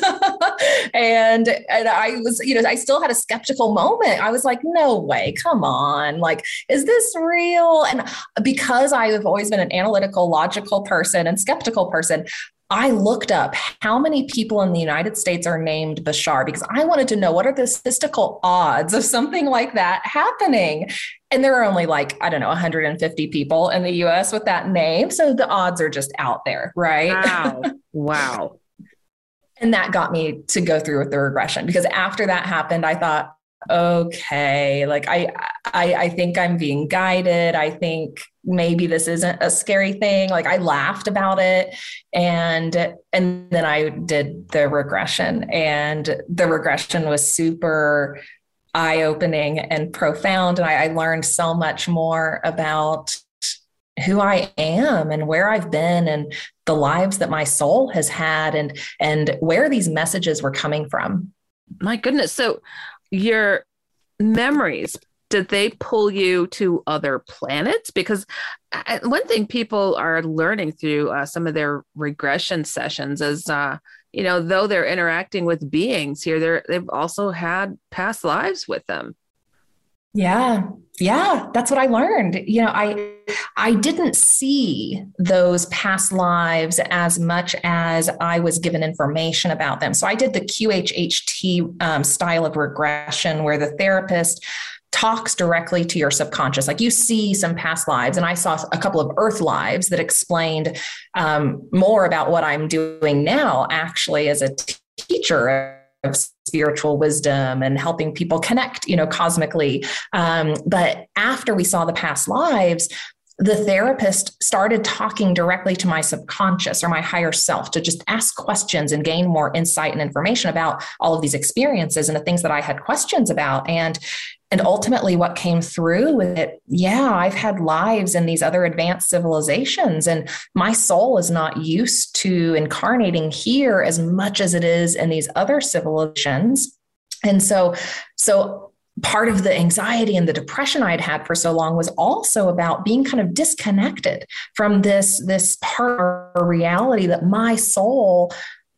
and, and I was, you know, I still had a skeptical moment. I was like, no way, come on. Like, is this real? And because I have always been an analytical, logical person and skeptical person, I looked up how many people in the United States are named Bashar because I wanted to know what are the statistical odds of something like that happening. And there are only like, I don't know, one hundred fifty people in the U S with that name. So the odds are just out there, right? Wow. Wow. And that got me to go through with the regression because after that happened, I thought, okay, like I, I, I think I'm being guided. I think maybe this isn't a scary thing. Like I laughed about it. And, and then I did the regression and the regression was super eye-opening and profound. And I, I learned so much more about who I am and where I've been and the lives that my soul has had and, and where these messages were coming from. My goodness. So your memories, did they pull you to other planets? Because one thing people are learning through uh, some of their regression sessions is, uh, you know, though they're interacting with beings here, they're, they've also had past lives with them. Yeah. Yeah. That's what I learned. You know, I, I didn't see those past lives as much as I was given information about them. So I did the Q H H T um, style of regression where the therapist talks directly to your subconscious. Like you see some past lives, and I saw a couple of Earth lives that explained um, more about what I'm doing now, actually, as a t- teacher of spiritual wisdom and helping people connect, you know, cosmically. Um, but after we saw the past lives, the therapist started talking directly to my subconscious or my higher self to just ask questions and gain more insight and information about all of these experiences and the things that I had questions about. And And ultimately what came through with it, yeah, I've had lives in these other advanced civilizations, and my soul is not used to incarnating here as much as it is in these other civilizations. And so, so part of the anxiety and the depression I'd had for so long was also about being kind of disconnected from this, this part of reality that my soul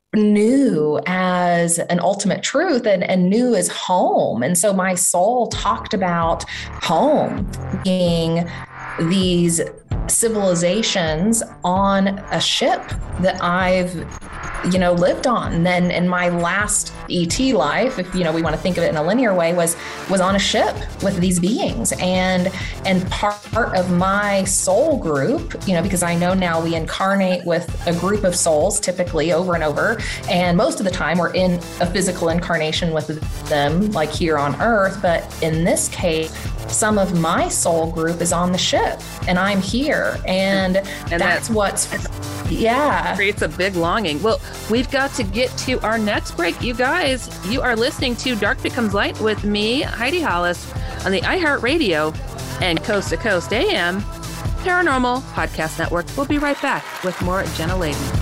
knew as an ultimate truth and, and knew as home. And so my soul talked about home being these civilizations on a ship that I've, you know, lived on. And then in my last E T life, if, you know, we want to think of it in a linear way, was, was on a ship with these beings. And, and part of my soul group, you know, because I know now we incarnate with a group of souls typically over and over. And most of the time we're in a physical incarnation with them, like here on Earth. But in this case, some of my soul group is on the ship and I'm here. And, and that's that, what's, yeah. creates a big longing. Well, we've got to get to our next break. You guys, you are listening to Dark Becomes Light with me, Heidi Hollis, on the iHeartRadio and Coast to Coast A M Paranormal Podcast Network. We'll be right back with more Jenna Layden.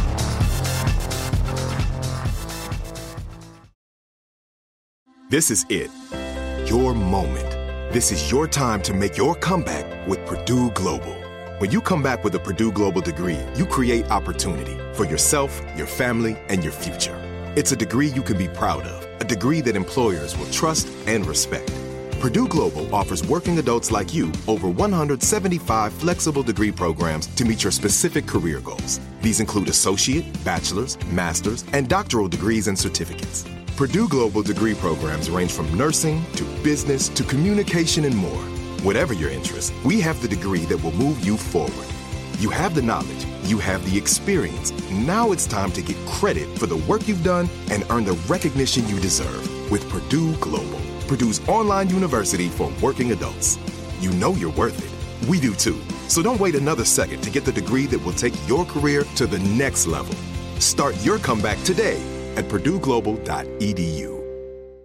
This is it. Your moment. This is your time to make your comeback with Purdue Global. When you come back with a Purdue Global degree, you create opportunity for yourself, your family, and your future. It's a degree you can be proud of, a degree that employers will trust and respect. Purdue Global offers working adults like you over one hundred seventy-five flexible degree programs to meet your specific career goals. These include associate, bachelor's, master's, and doctoral degrees and certificates. Purdue Global degree programs range from nursing to business to communication and more. Whatever your interest, we have the degree that will move you forward. You have the knowledge, you have the experience. Now it's time to get credit for the work you've done and earn the recognition you deserve with Purdue Global, Purdue's online university for working adults. You know you're worth it. We do too. So don't wait another second to get the degree that will take your career to the next level. Start your comeback today at purdue global dot e d u.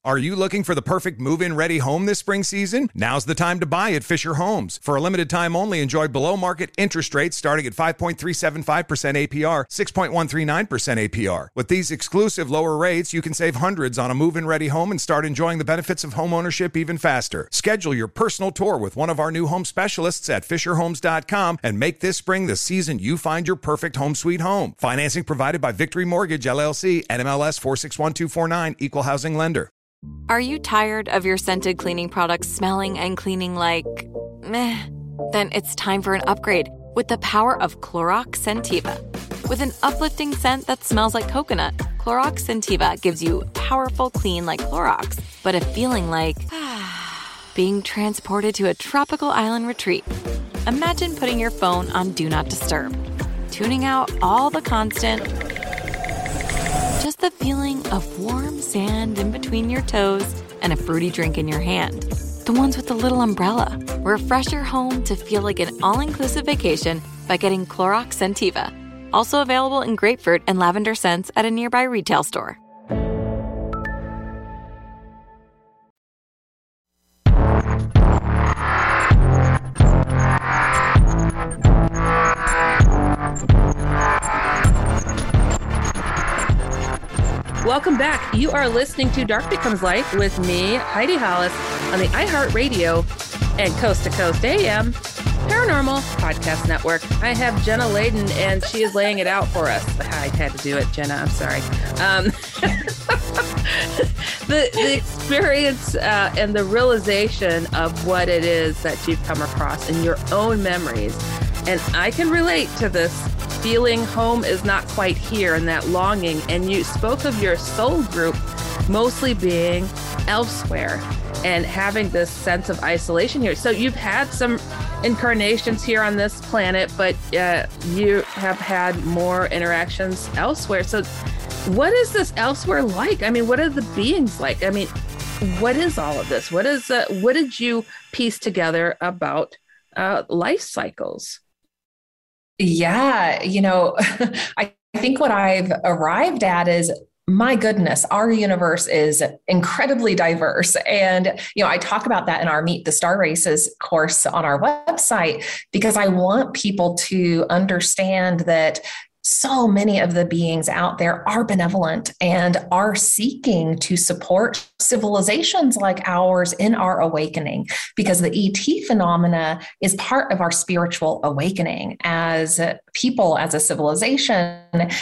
Are you looking for the perfect move-in ready home this spring season? Now's the time to buy at Fisher Homes. For a limited time only, enjoy below market interest rates starting at five point three seven five percent A P R, six point one three nine percent A P R. With these exclusive lower rates, you can save hundreds on a move-in ready home and start enjoying the benefits of home ownership even faster. Schedule your personal tour with one of our new home specialists at fisher homes dot com and make this spring the season you find your perfect home sweet home. Financing provided by Victory Mortgage, L L C, N M L S four six one two four nine, Equal Housing Lender. Are you tired of your scented cleaning products smelling and cleaning like meh? Then it's time for an upgrade with the power of Clorox Scentiva. With an uplifting scent that smells like coconut, Clorox Scentiva gives you powerful clean like Clorox, but a feeling like being transported to a tropical island retreat. Imagine putting your phone on Do Not Disturb, tuning out all the constant, just the feeling of warm sand in between your toes and a fruity drink in your hand. The ones with the little umbrella. Refresh your home to feel like an all-inclusive vacation by getting Clorox Scentiva. Also available in grapefruit and lavender scents at a nearby retail store. Welcome back. You are listening to Dark Becomes Light with me, Heidi Hollis, on the iHeartRadio and Coast to Coast A M Paranormal Podcast Network. I have Jenna Layden, and she is laying it out for us. I had to do it, Jenna. I'm sorry. Um, the, the experience uh, and the realization of what it is that you've come across in your own memories. And I can relate to this feeling home is not quite here and that longing. And you spoke of your soul group mostly being elsewhere and having this sense of isolation here. So you've had some incarnations here on this planet, but uh, you have had more interactions elsewhere. So what is this elsewhere like? I mean, what are the beings like? I mean, what is all of this? What is uh, what did you piece together about uh, life cycles? Yeah, you know, I think what I've arrived at is, my goodness, our universe is incredibly diverse. And, you know, I talk about that in our Meet the Star Races course on our website, because I want people to understand that so many of the beings out there are benevolent and are seeking to support civilizations like ours in our awakening, because the E T phenomena is part of our spiritual awakening as people, as a civilization.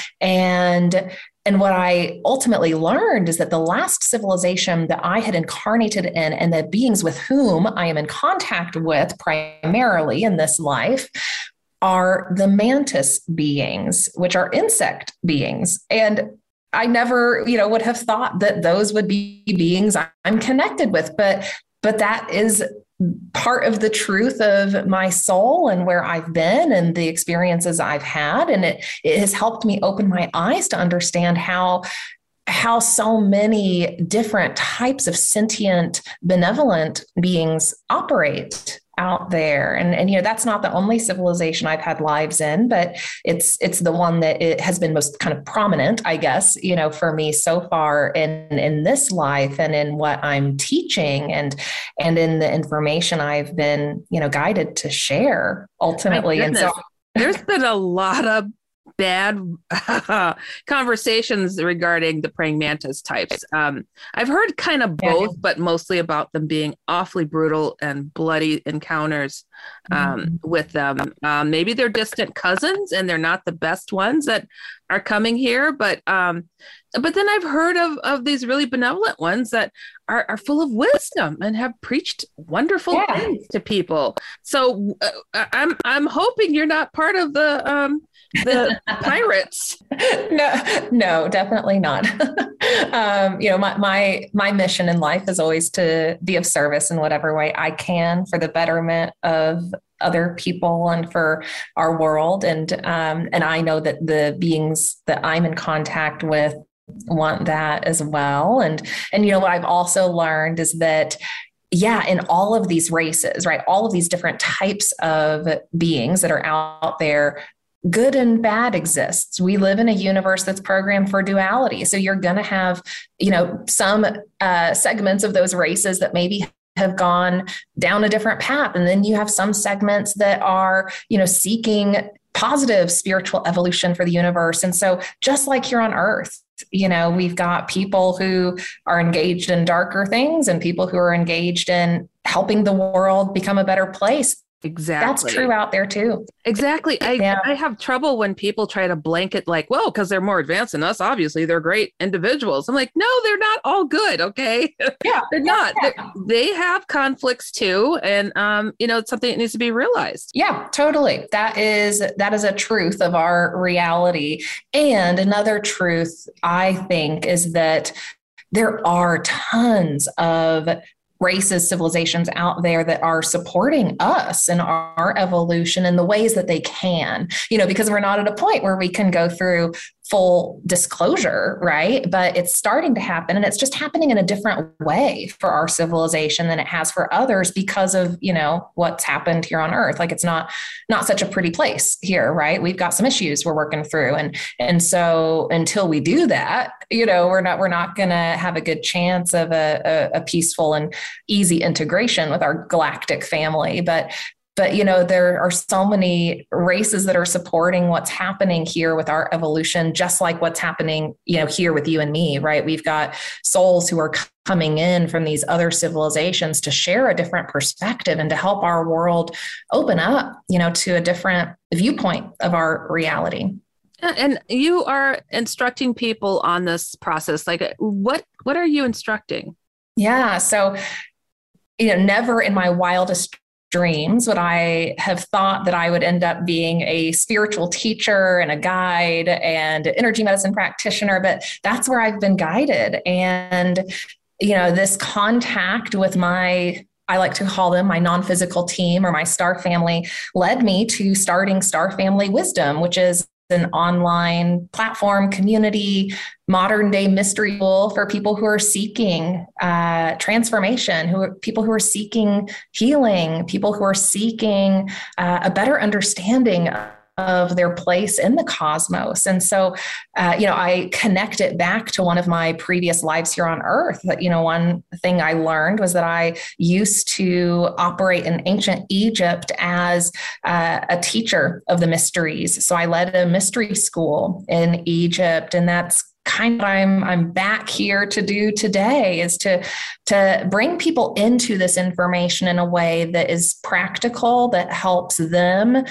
And And what I ultimately learned is that the last civilization that I had incarnated in, and the beings with whom I am in contact with primarily in this life, are the mantis beings, which are insect beings. And I never, you know, would have thought that those would be beings I'm connected with, but but that is part of the truth of my soul and where I've been and the experiences I've had. And it, it has helped me open my eyes to understand how, how so many different types of sentient, benevolent beings operate out there. And, and, you know, that's not the only civilization I've had lives in, but it's, it's the one that it has been most kind of prominent, I guess, you know, for me so far in, in this life and in what I'm teaching and, and in the information I've been, you know, guided to share ultimately. And so there's been a lot of bad uh, conversations regarding the praying mantis types. Um, I've heard kind of both, yeah. but mostly about them being awfully brutal and bloody encounters um, mm-hmm. with them. Um, maybe they're distant cousins and they're not the best ones that are coming here, but um, but then I've heard of, of these really benevolent ones that are, are full of wisdom and have preached wonderful yeah. things to people. So uh, I'm I'm hoping you're not part of the um, the pirates. No, no, definitely not. um, you know, my, my, my mission in life is always to be of service in whatever way I can for the betterment of other people and for our world. And, um, and I know that the beings that I'm in contact with want that as well. And, and, you know, what I've also learned is that yeah, in all of these races, right, all of these different types of beings that are out there, good and bad exists. We live in a universe that's programmed for duality. So you're going to have, you know, some uh, segments of those races that maybe have gone down a different path. And then you have some segments that are, you know, seeking positive spiritual evolution for the universe. And so just like here on Earth, you know, we've got people who are engaged in darker things and people who are engaged in helping the world become a better place. Exactly. That's true out there too. Exactly. I, yeah. I have trouble when people try to blanket like, well, because they're more advanced than us. Obviously, they're great individuals. I'm like, no, they're not all good. Okay. Yeah. They're not. Yeah. They're, they have conflicts too. And, um, you know, it's something that needs to be realized. Yeah, totally. That is, that is a truth of our reality. And another truth, I think, is that there are tons of races, civilizations out there that are supporting us and our, our evolution in the ways that they can, you know, because we're not at a point where we can go through full disclosure, right? But it's starting to happen, and it's just happening in a different way for our civilization than it has for others because of, you know, what's happened here on Earth. Like it's not, not such a pretty place here, right? We've got some issues we're working through. And, and so until we do that, you know, we're not, we're not going to have a good chance of a, a, a peaceful and easy integration with our galactic family. But But, you know, there are so many races that are supporting what's happening here with our evolution, just like what's happening, you know, here with you and me, right? We've got souls who are coming in from these other civilizations to share a different perspective and to help our world open up, you know, to a different viewpoint of our reality. And you are instructing people on this process. Like what, what are you instructing? Yeah. So, you know, never in my wildest dreams would I have thought that I would end up being a spiritual teacher and a guide and energy medicine practitioner, but that's where I've been guided. And, you know, this contact with my, I like to call them my non-physical team or my star family, led me to starting Star Family Wisdom, which is an online platform, community, modern day mystery tool for people who are seeking uh, transformation, who are people who are seeking healing, people who are seeking uh, a better understanding of their place in the cosmos. And so, uh, you know, I connect it back to one of my previous lives here on Earth. That, you know, one thing I learned was that I used to operate in ancient Egypt as uh, a teacher of the mysteries. So I led a mystery school in Egypt, and that's kind of what I'm I'm back here to do today, is to to bring people into this information in a way that is practical, that helps them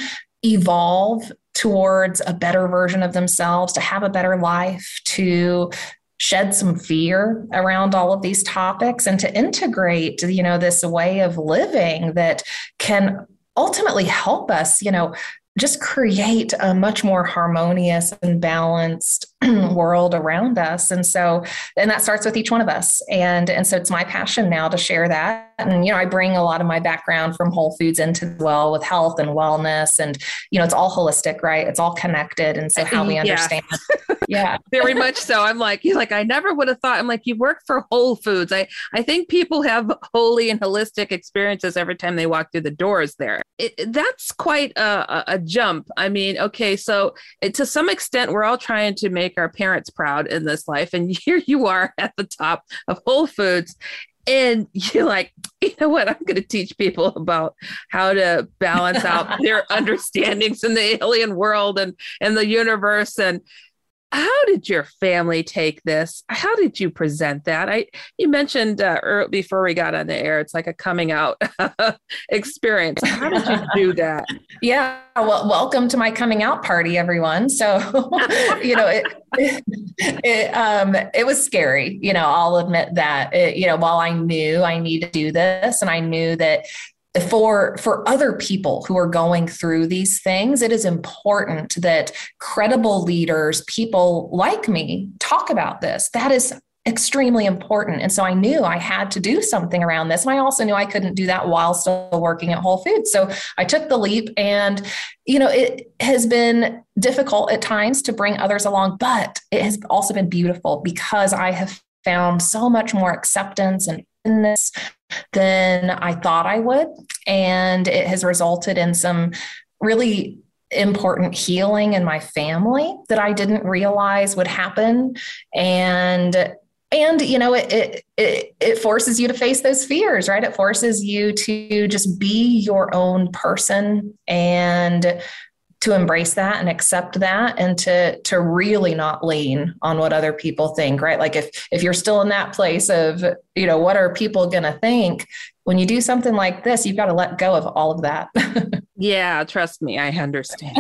evolve towards a better version of themselves, to have a better life, to shed some fear around all of these topics, and to integrate, you know, this way of living that can ultimately help us, you know, just create a much more harmonious and balanced world around us. And so, and that starts with each one of us. And, and so it's my passion now to share that. And, you know, I bring a lot of my background from Whole Foods into well with health and wellness, and, you know, it's all holistic, right? It's all connected. And so how we understand. Yeah. yeah. Very much so. I'm like, you like, I never would have thought, I'm like, you work for Whole Foods. I, I think people have holy and holistic experiences every time they walk through the doors there. It, that's quite a, a jump. I mean, okay, so it, to some extent, we're all trying to make our parents proud in this life. And here you are at the top of Whole Foods. And you're like, you know what? I'm going to teach people about how to balance out their understandings in the alien world and, and the universe. And how did your family take this? How did you present that? I you mentioned uh, early, before we got on the air, it's like a coming out experience. How did you do that? Yeah, well, welcome to my coming out party, everyone. So, you know, it, it, it, um, it was scary. You know, I'll admit that. It, you know, while I knew I needed to do this, and I knew that For, for other people who are going through these things, it is important that credible leaders, people like me, talk about this. That is extremely important. And so I knew I had to do something around this. And I also knew I couldn't do that while still working at Whole Foods. So I took the leap, and, you know, it has been difficult at times to bring others along, but it has also been beautiful because I have found so much more acceptance and this than I thought I would. And it has resulted in some really important healing in my family that I didn't realize would happen. And And, you know, it, it, it, it forces you to face those fears, right? It forces you to just be your own person and to embrace that and accept that and to, to really not lean on what other people think, right? Like if, if you're still in that place of, you know, what are people going to think? When you do something like this, you've got to let go of all of that. Yeah, trust me, I understand.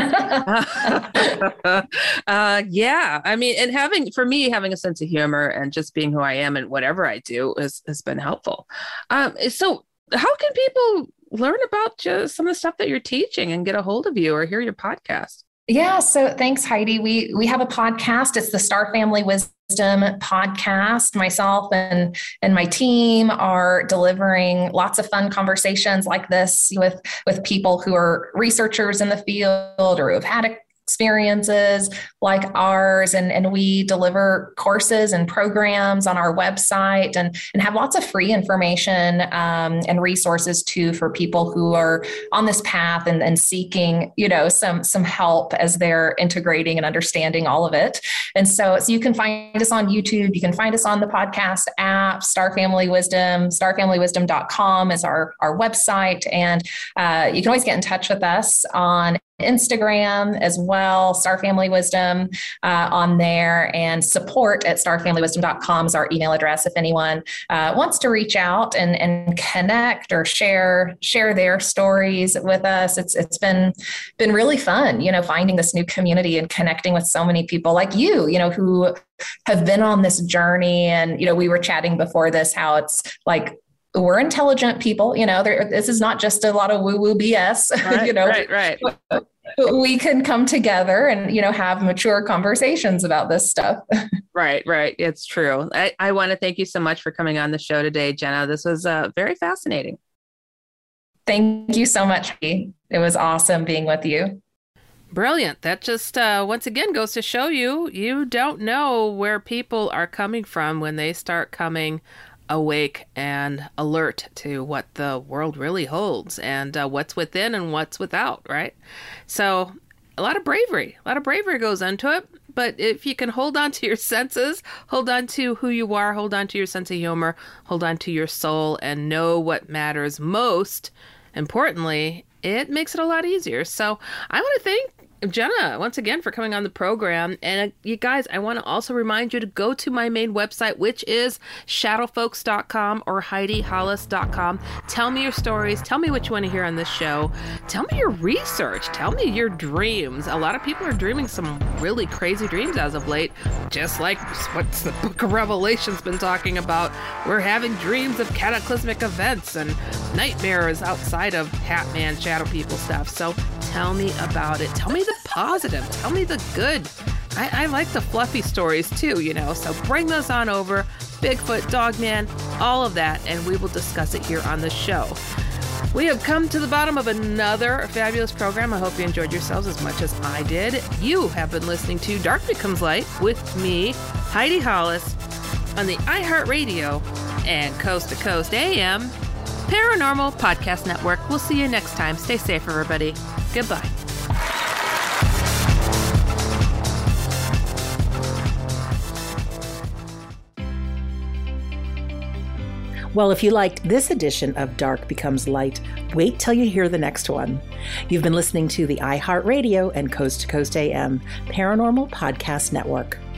uh, yeah, I mean, and having, for me, having a sense of humor and just being who I am and whatever I do has, has been helpful. Um, so how can people learn about just some of the stuff that you're teaching and get a hold of you or hear your podcast? Yeah. So thanks, Heidi. We, we have a podcast. It's the Star Family Wisdom podcast. Myself and, and my team are delivering lots of fun conversations like this with, with people who are researchers in the field or who have had experiences like ours. And, and we deliver courses and programs on our website and, and have lots of free information um, and resources too for people who are on this path and, and seeking, you know, some, some help as they're integrating and understanding all of it. And so, so you can find us on YouTube. You can find us on the podcast app, Star Family Wisdom, star family wisdom dot com is our, our website. And uh, you can always get in touch with us on Instagram as well, Star Family Wisdom uh, on there, and support at star family wisdom dot com is our email address. If anyone uh, wants to reach out and, and connect or share share their stories with us, it's it's been been really fun, you know, finding this new community and connecting with so many people like you, you know, who have been on this journey. And, you know, we were chatting before this, how it's like, we're intelligent people, you know, this is not just a lot of woo woo B S, right, you know, right, right. We can come together and, you know, have mature conversations about this stuff. Right, right. It's true. I, I want to thank you so much for coming on the show today, Jenna. This was uh, very fascinating. Thank you so much. It was awesome being with you. Brilliant. That just uh, once again goes to show you, you don't know where people are coming from when they start coming awake and alert to what the world really holds and uh, what's within and what's without, right? So a lot of bravery, a lot of bravery goes into it. But if you can hold on to your senses, hold on to who you are, hold on to your sense of humor, hold on to your soul, and know what matters most, importantly, it makes it a lot easier. So I want to thank Jenna, once again, for coming on the program. And uh, you guys, I want to also remind you to go to my main website, which is shadow folks dot com or heidi hollis dot com. Tell me your stories. Tell me what you want to hear on this show. Tell me your research. Tell me your dreams. A lot of people are dreaming some really crazy dreams as of late, just like what the Book of Revelation's been talking about. We're having dreams of cataclysmic events and nightmares outside of Hat Man, Shadow People stuff. So tell me about it. Tell me the positive. Tell me the good. I, I like the fluffy stories too, you know, so bring those on over. Bigfoot, Dogman, all of that, and we will discuss it here on the show. We have come to the bottom of another fabulous program. I hope you enjoyed yourselves as much as I did. You have been listening to Dark Becomes Light with me, Heidi Hollis, on the iHeartRadio and Coast to Coast A M Paranormal Podcast Network. We'll see you next time. Stay safe, everybody. Goodbye. Well, if you liked this edition of Dark Becomes Light, wait till you hear the next one. You've been listening to the iHeartRadio and Coast to Coast A M Paranormal Podcast Network.